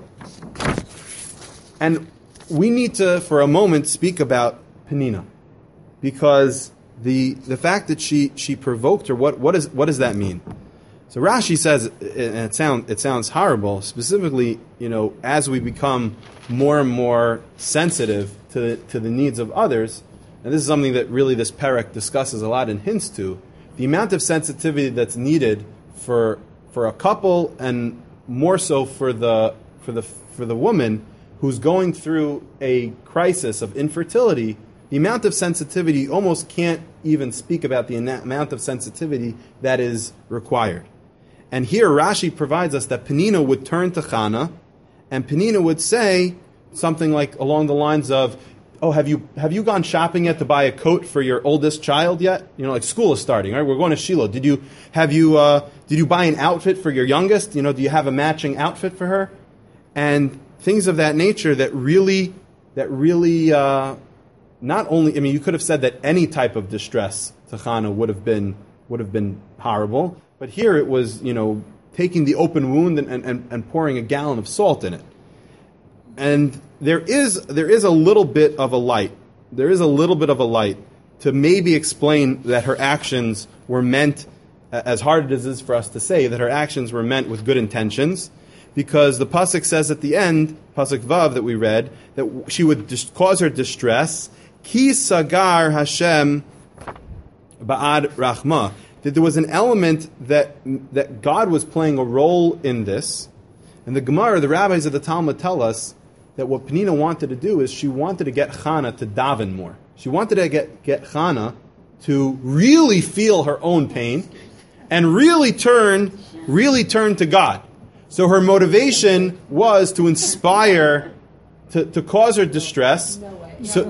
And we need to, for a moment, speak about Penina, because the the fact that she she provoked her, what what is what does that mean? So Rashi says, and it sounds it sounds horrible. Specifically, you know, as we become more and more sensitive to the, to the needs of others, and this is something that really this parak discusses a lot and hints to, the amount of sensitivity that's needed for for a couple, and more so for the for the for the woman who's going through a crisis of infertility. The amount of sensitivity, you almost can't even speak about the amount of sensitivity that is required. And here Rashi provides us that Penina would turn to Chana, and Penina would say something like along the lines of, "Oh, have you have you gone shopping yet to buy a coat for your oldest child yet? You know, like school is starting, right? We're going to Shiloh. Did you have you uh, did you buy an outfit for your youngest? You know, do you have a matching outfit for her?" And things of that nature that really that really uh, not only. I mean, you could have said that any type of distress to Chana would have been would have been horrible. But here it was, you know, taking the open wound and, and, and pouring a gallon of salt in it. And there is there is a little bit of a light. There is a little bit of a light to maybe explain that her actions were meant, as hard as it is for us to say, that her actions were meant with good intentions. Because the pasuk says at the end, pasuk Vav that we read, that she would dis- cause her distress. Ki sagar Hashem ba'ad rachma. That there was an element that that God was playing a role in this. And the Gemara, the rabbis of the Talmud tell us that what Penina wanted to do is she wanted to get Chana to daven more. She wanted to get, get Chana to really feel her own pain and really turn, really turn to God. So her motivation was to inspire, to, to cause her distress. No way. So,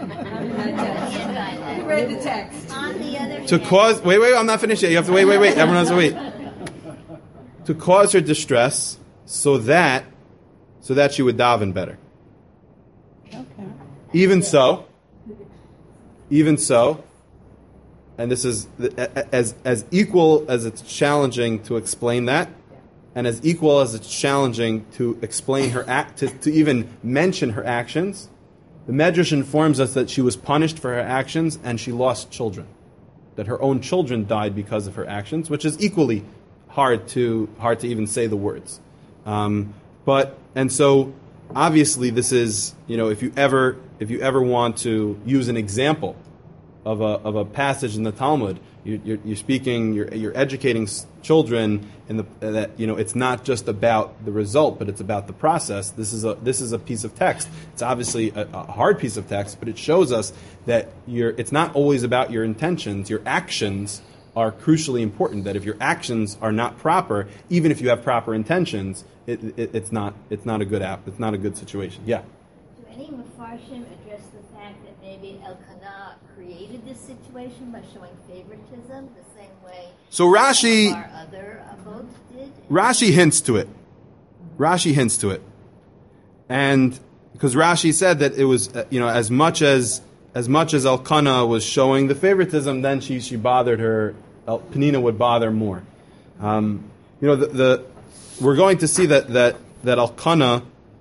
I read the text. to cause, wait, wait, I'm not finished yet. You have to wait, wait, wait. Everyone has to wait. To cause her distress so that, so that she would daven better. Okay. Even so, even so, and this is as as equal as it's challenging to explain that, and as equal as it's challenging to explain her act, to, to even mention her actions, the Medrash informs us that she was punished for her actions and she lost children, that her own children died because of her actions, which is equally hard to hard to even say the words. Um, but and so obviously this is, you know, if you ever if you ever want to use an example of a of a passage in the Talmud. You, you're, you're speaking, you're, you're educating s- children in the that you know it's not just about the result, but it's about the process. This is a this is a piece of text. It's obviously a, a hard piece of text, but it shows us that you're. It's not always about your intentions. Your actions are crucially important. That if your actions are not proper, even if you have proper intentions, it, it, it's not it's not a good app. It's not a good situation. Yeah. Do any Mefarshim address the fact that maybe Elkanah created this situation by showing favoritism the same way So Rashi, our other avot did? Rashi hints to it. Rashi hints to it, and because Rashi said that it was, uh, you know, as much as as much as Elkanah was showing the favoritism, then she she bothered her. El, Penina would bother more. Um, you know, the, the we're going to see that that that Elkanah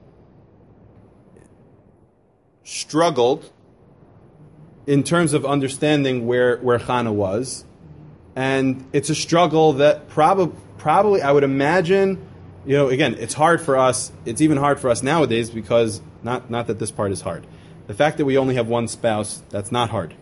struggled in terms of understanding where, where Chana was. And it's a struggle that prob- probably, I would imagine, you know, again, it's hard for us, it's even hard for us nowadays because, not, not that this part is hard. The fact that we only have one spouse, that's not hard.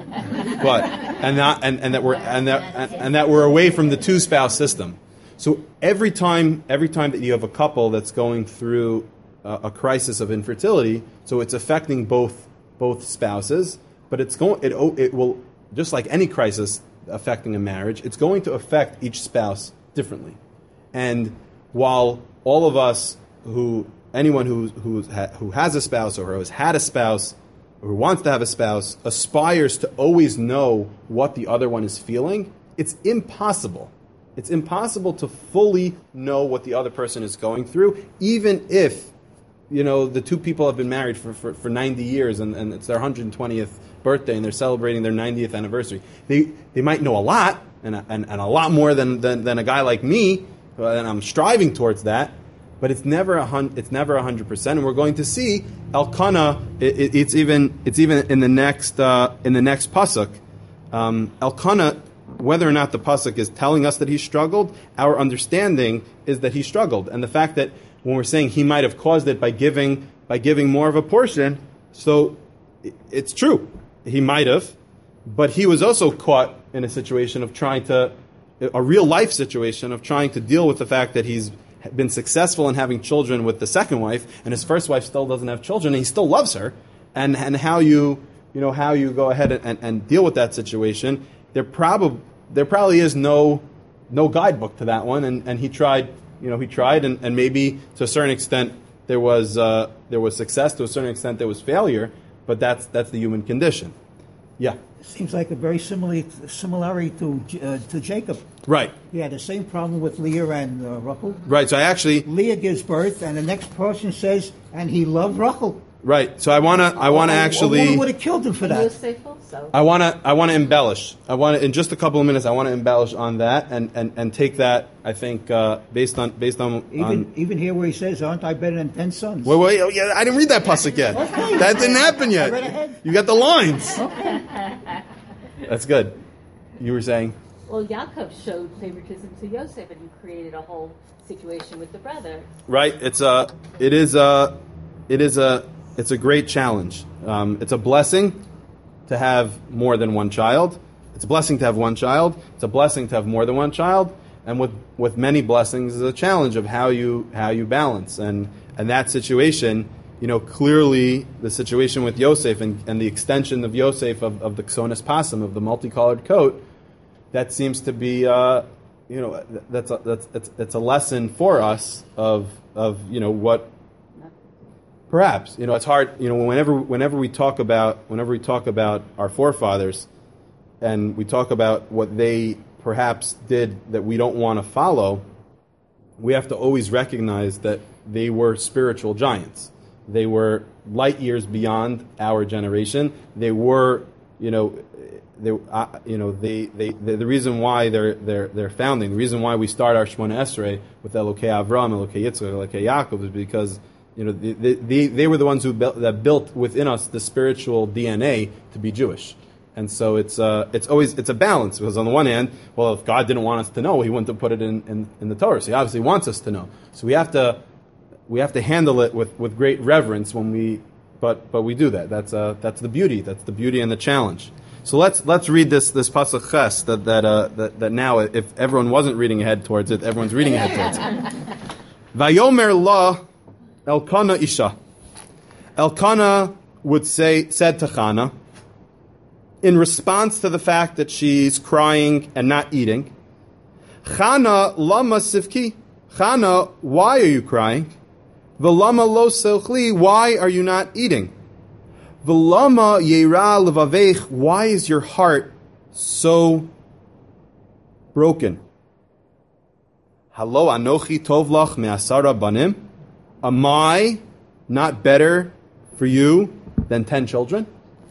But, and not, and, and that we're, and that, and, and that we're away from the two spouse system. So every time, every time that you have a couple that's going through a, a crisis of infertility, so it's affecting both, both spouses, but it's going, it, it will, just like any crisis affecting a marriage, it's going to affect each spouse differently. And while all of us who, anyone who, who, who has a spouse or who has had a spouse or who wants to have a spouse aspires to always know what the other one is feeling, it's impossible. It's impossible to fully know what the other person is going through, even if, you know, the two people have been married for, for, for ninety years and, and it's their one hundred twentieth birthday and they're celebrating their ninetieth anniversary. They they might know a lot, and and, and a lot more than, than, than a guy like me, and I'm striving towards that, but it's never a hun- it's never one hundred percent. And we're going to see Elkanah, it, it, it's even it's even in the next uh, in the next pasuk. Um, Elkanah, whether or not the pasuk is telling us that he struggled, our understanding is that he struggled. And the fact that when we're saying he might have caused it by giving by giving more of a portion, so it's true. He might have, but he was also caught in a situation of trying to, a real life situation of trying to deal with the fact that he's been successful in having children with the second wife, and his first wife still doesn't have children, and he still loves her. And and how you you know how you go ahead and, and deal with that situation. There probably there probably is no no guidebook to that one, and, and he tried. You know, he tried, and, and maybe to a certain extent there was uh, there was success. To a certain extent, there was failure. But that's that's the human condition. Yeah. Seems like a very similar similarity to uh, to Jacob. Right. He had the same problem with Leah and uh, Rachel. Right. So I actually Leah gives birth, and the next portion says, and he loved Rachel. Right. So I wanna I wanna A- actually. A woman would have killed him for that. Yosef also. I wanna I wanna embellish. I want in just a couple of minutes. I want to embellish on that and, and, and take that. I think uh, based on based on Even on, even here where he says, "Aren't I better than ten sons?" Wait, wait, oh, yeah, I didn't read that pasuk yet. Okay. That didn't happen I read yet. ahead. You got the lines. That's good. You were saying. Well, Yaakov showed favoritism to Yosef, and he created a whole situation with the brother. Right. It's a. It is a. It is a. It's a great challenge. Um, it's a blessing to have more than one child. It's a blessing to have one child. It's a blessing to have more than one child. And with, with many blessings is a challenge of how you how you balance. And and that situation, you know, clearly the situation with Yosef and, and the extension of Yosef of, of the Ksonas Pasam, of the multicolored coat, that seems to be, uh, you know, that's a, that's it's, it's a lesson for us of of you know what. Perhaps, you know, it's hard. You know, whenever whenever we talk about whenever we talk about our forefathers, and we talk about what they perhaps did that we don't want to follow, we have to always recognize that they were spiritual giants. They were light years beyond our generation. They were, you know, they, uh, you know, they, they, they, the reason why they're they're they're founding, the reason why we start our Shemona Esrei with Elokei Avram, Elokei Yitzchak, Elokei Yaakov is because, you know, they, they, they were the ones who built, that built within us the spiritual D N A to be Jewish. And so it's uh, it's always it's a balance, because on the one hand, well, if God didn't want us to know, He wouldn't have put it in, in, in the Torah. So He obviously wants us to know. So we have to we have to handle it with, with great reverence when we, but but we do that. That's uh, that's the beauty. That's the beauty and the challenge. So let's let's read this this pasuk ches that that, uh, that that now if everyone wasn't reading ahead towards it, everyone's reading ahead towards it. Vayomer la Elkanah isha. Elkanah would say said to Chana in response to the fact that she's crying and not eating. Chana lama sivki. Chana, why are you crying? V'lama lo selchli. Why are you not eating? V'lama yera levavech, why is your heart so broken? Halo anochi tov lach me'asara banim? Am I not better for you than ten children?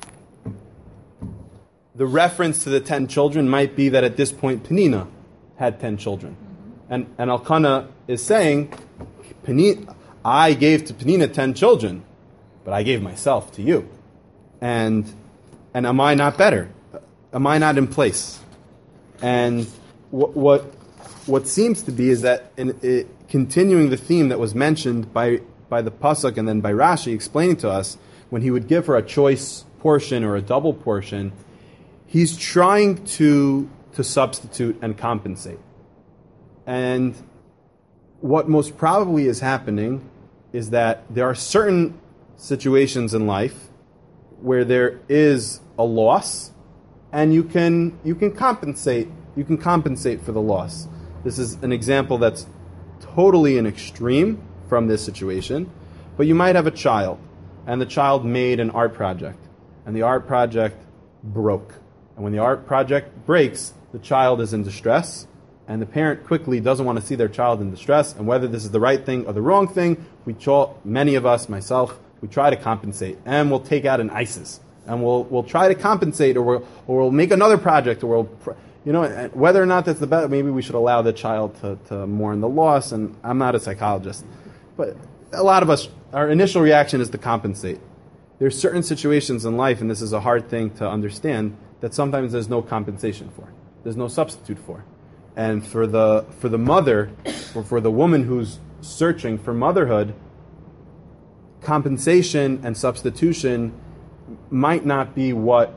The reference to the ten children might be that at this point Penina had ten children. And, and Elkanah is saying, Penina, I gave to Penina ten children, but I gave myself to you. And and am I not better? Am I not in place? And what what, what seems to be is that in it, continuing the theme that was mentioned by by the pasuk and then by Rashi explaining to us, when he would give her a choice portion or a double portion, he's trying to to substitute and compensate. And what most probably is happening is that there are certain situations in life where there is a loss, and you can you can compensate you can compensate for the loss. This is an example that's totally an extreme from this situation, but you might have a child, and the child made an art project, and the art project broke. And when the art project breaks, the child is in distress, and the parent quickly doesn't want to see their child in distress, and whether this is the right thing or the wrong thing, we try, many of us, myself, we try to compensate, and we'll take out an ISIS, and we'll we'll try to compensate, or we'll or we'll make another project, or we'll, you know, whether or not that's the best. Maybe we should allow the child to, to mourn the loss. And I'm not a psychologist, but a lot of us, our initial reaction is to compensate. There's certain situations in life, and this is a hard thing to understand, that sometimes there's no compensation for, there's no substitute for, and for the for the mother, or for the woman who's searching for motherhood, compensation and substitution might not be what,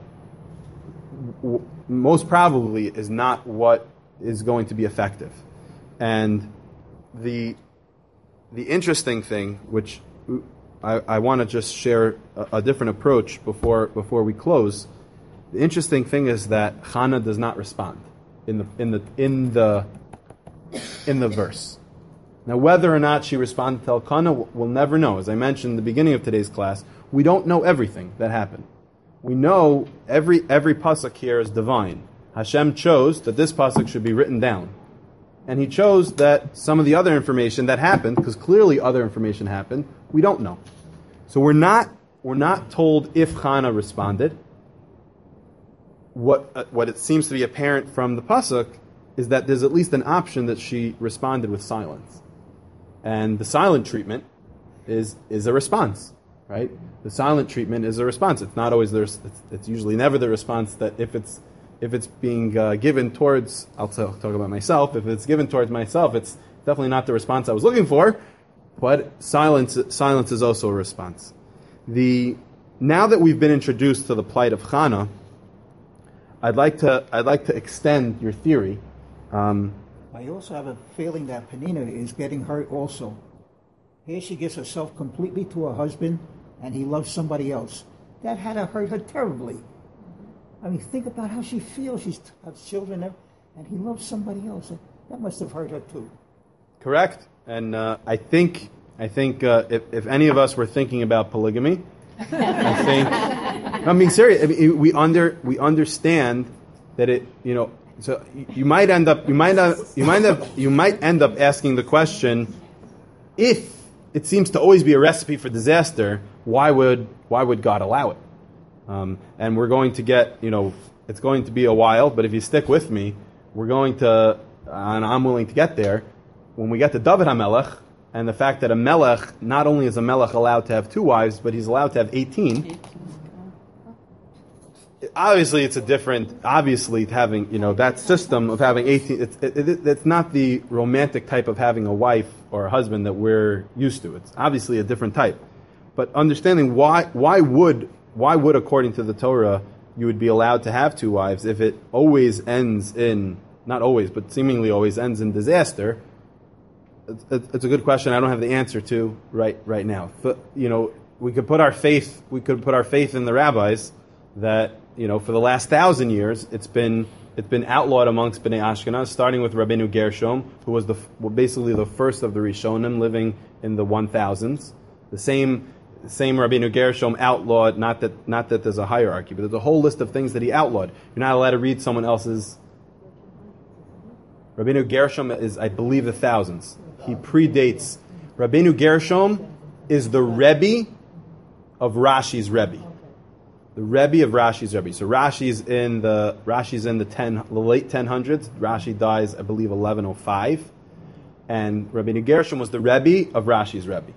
w- most probably is not what is going to be effective. And the the interesting thing, which I, I want to just share a, a different approach before before we close. The interesting thing is that Chana does not respond in the in the in the in the verse. Now, whether or not she responded to Elkanah, we'll never know. As I mentioned in the beginning of today's class, we don't know everything that happened. We know every every pasuk here is divine. Hashem chose that this pasuk should be written down. And he chose that some of the other information that happened, because clearly other information happened, we don't know. So we're not we're not told if Chana responded. What uh, what it seems to be apparent from the pasuk is that there's at least an option that she responded with silence. And the silent treatment is is a response, right? The silent treatment is a response. It's not always there's. It's, it's usually never the response that if it's if it's being uh, given towards. I'll t- talk about myself. If it's given towards myself, it's definitely not the response I was looking for. But silence silence is also a response. The now that we've been introduced to the plight of Chana, I'd like to I'd like to extend your theory. Um, I also have a feeling that Penina is getting hurt also. Here she gives herself completely to her husband, and he loves somebody else. That had to hurt her terribly. I mean, think about how she feels. She has children, and he loves somebody else. That must have hurt her too. Correct. And uh, I think I think uh, if, if any of us were thinking about polygamy, I think I'm being serious. I mean, we under we understand that it. You know, so you might end up you might up, you might up, you might end up asking the question: if it seems to always be a recipe for disaster, why would why would God allow it? Um, and we're going to get, you know, it's going to be a while, but if you stick with me, we're going to, and I'm willing to get there. When we get to David HaMelech, and the fact that a Melech, not only is a Melech allowed to have two wives, but he's allowed to have eighteen. Obviously, it's a different, obviously having, you know, that system of having eighteen, it's, it, it, it's not the romantic type of having a wife or a husband that we're used to. It's obviously a different type. But understanding why, why would, why would, according to the Torah, you would be allowed to have two wives if it always ends in, not always, but seemingly always ends in disaster. It's, it's a good question. I don't have the answer to right right now. But, you know, we could put our faith we could put our faith in the rabbis that, you know, for the last thousand years it's been it's been outlawed amongst Bnei Ashkenaz, starting with Rabbeinu Gershom, who was the well, basically the first of the Rishonim, living in the one thousands. The same same Rabbeinu Gershom outlawed, not that not that there's a hierarchy, but there's a whole list of things that he outlawed. You're not allowed to read someone else's. Rabbeinu Gershom is, I believe, the thousands. He predates. Rabbeinu Gershom is the Rebbe of Rashi's Rebbe. The Rebbe of Rashi's Rebbe. So Rashi's in the Rashi's in the ten the late ten hundreds. Rashi dies, I believe, eleven oh five, and Rabbeinu Gershom was the Rebbe of Rashi's Rebbe.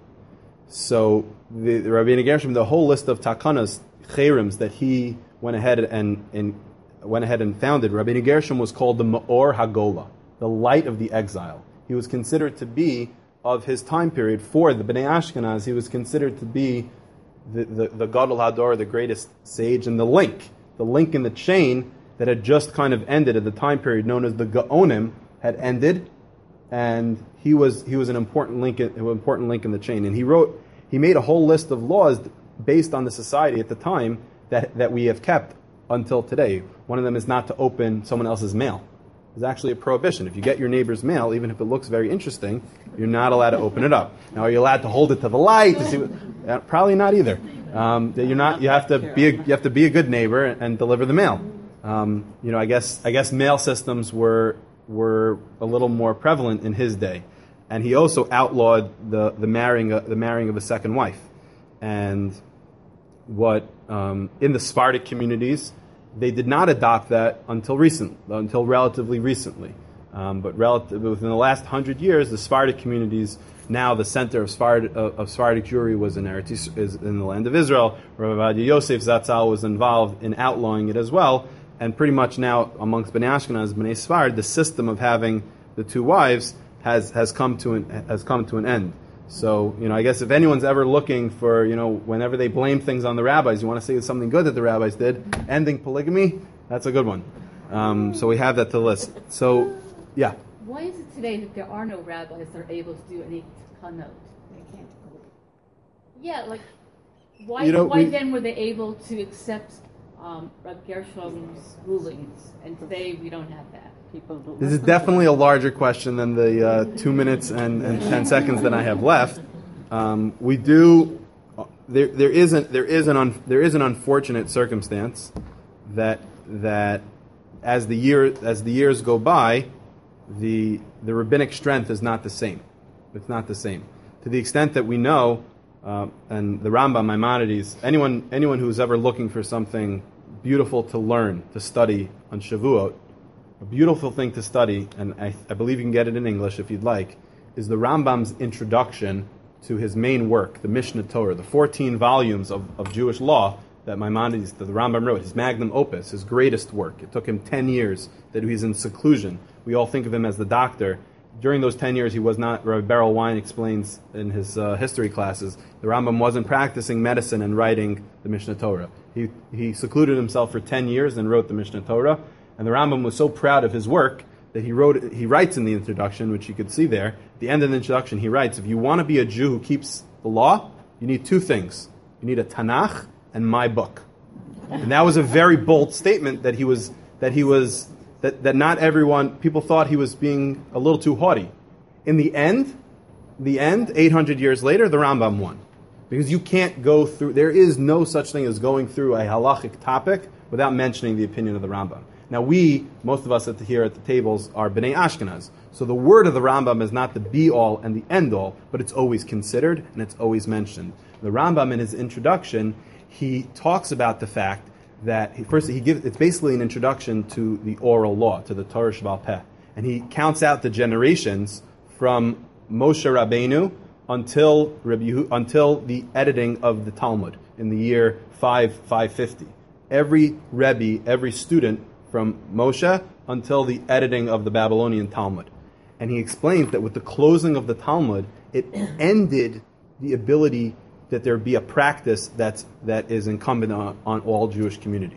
So the, the Rabbeinu Gershom, the whole list of takanas, cherims that he went ahead and, and went ahead and founded. Rabbeinu Gershom was called the Ma'or Hagola, the light of the exile. He was considered to be, of his time period, for the Bnei Ashkenaz, he was considered to be the, the, the Gadol Hador, the greatest sage, and the link, the link in the chain that had just kind of ended at the time period known as the Gaonim had ended, and he was he was an important link, an important link in the chain. And he wrote, he made a whole list of laws based on the society at the time that, that we have kept until today. One of them is not to open someone else's mail. There's actually a prohibition. If you get your neighbor's mail, even if it looks very interesting, you're not allowed to open it up. Now, are you allowed to hold it to the light to see what, uh, probably not either. Um, you're not. You have to be. A, you have to be a good neighbor and, and deliver the mail. Um, you know, I guess. I guess mail systems were were a little more prevalent in his day, and he also outlawed the the marrying the marrying of a second wife. And what um, in the Sephardic communities, they did not adopt that until recent, until relatively recently. Um, but relative, within the last hundred years, the Sephardic communities, now the center of, Sfard, of, of Sephardic Jewry was in Eretz, is in the land of Israel. Rav Ovadia Yosef Zatzal was involved in outlawing it as well. And pretty much now, amongst Bnei Ashkenaz, Bnei Sfard, the system of having the two wives has, has come to an has come to an end. So, you know, I guess if anyone's ever looking for, you know, whenever they blame things on the rabbis, you want to say something good that the rabbis did, ending polygamy, that's a good one. Um, so we have that to list. So, yeah. Why is it today that there are no rabbis that are able to do any takanot? They can't. Yeah, like, why, You know, why we- then were they able to accept um, Reb Gershom's rulings, and today we don't have that? People don't This is listen. definitely a larger question than the uh, two minutes and, and ten seconds that I have left. Um, we do. There, there isn't. There is an. Un, there is an unfortunate circumstance that that as the year as the years go by, the the rabbinic strength is not the same. It's not the same to the extent that we know. Uh, and the Rambam, Maimonides, anyone anyone who's ever looking for something beautiful to learn, to study on Shavuot. A beautiful thing to study, and I, I believe you can get it in English if you'd like, is the Rambam's introduction to his main work, the Mishnah Torah, the fourteen volumes of, of Jewish law that Maimonides, that the Rambam wrote, his magnum opus, his greatest work. It took him ten years that he's in seclusion. We all think of him as the doctor. During those ten years, he was not, Rabbi Beryl Wein explains in his uh, history classes, the Rambam wasn't practicing medicine and writing the Mishnah Torah. He, he secluded himself for ten years and wrote the Mishnah Torah. And the Rambam was so proud of his work that he wrote. He writes in the introduction, which you could see there, at the end of the introduction, he writes, if you want to be a Jew who keeps the law, you need two things. You need a Tanakh and my book. And that was a very bold statement that he was, that he was, that, that not everyone, people thought he was being a little too haughty. In the end, the end, eight hundred years later, the Rambam won. Because you can't go through, there is no such thing as going through a halachic topic without mentioning the opinion of the Rambam. Now we, most of us at the, here at the tables, are Bnei Ashkenaz. So the word of the Rambam is not the be-all and the end-all, but it's always considered and it's always mentioned. The Rambam, in his introduction, he talks about the fact that, he, first he gives, it's basically an introduction to the oral law, to the Torah Sheba'al Peh. And he counts out the generations from Moshe Rabbeinu until, Rabbi Yehu, until the editing of the Talmud in the year five, five fifty. Every Rebbe, every student, from Moshe until the editing of the Babylonian Talmud. And he explains that with the closing of the Talmud, it ended the ability that there be a practice that's, that is incumbent on, on all Jewish communities.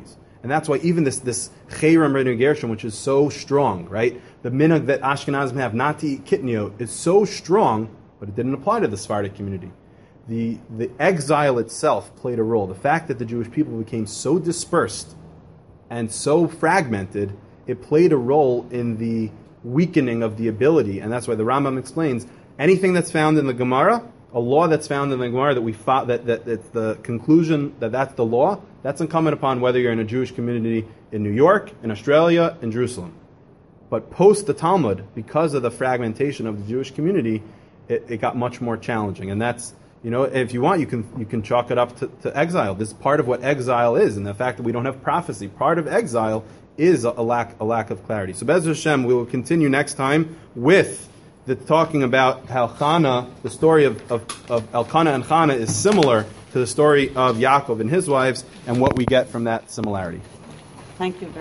And that's why even this this Chayram Reinu Gershom, which is so strong, right? The minhag that Ashkenazim have not to eat kitniot is so strong, but it didn't apply to the Sephardic community. The the exile itself played a role. The fact that the Jewish people became so dispersed and so fragmented, it played a role in the weakening of the ability. And that's why the Rambam explains anything that's found in the Gemara, a law that's found in the Gemara that we fought, that that it's the conclusion that that's the law. That's incumbent upon whether you're in a Jewish community in New York, in Australia, in Jerusalem. But post the Talmud, because of the fragmentation of the Jewish community, it, it got much more challenging. And that's, you know, if you want, you can you can chalk it up to, to exile. This is part of what exile is, and the fact that we don't have prophecy. Part of exile is a, a lack a lack of clarity. So Be'ez Hashem, we will continue next time with the talking about how Chana, the story of, of, of Elkanah and Chana is similar to the story of Yaakov and his wives, and what we get from that similarity. Thank you very much.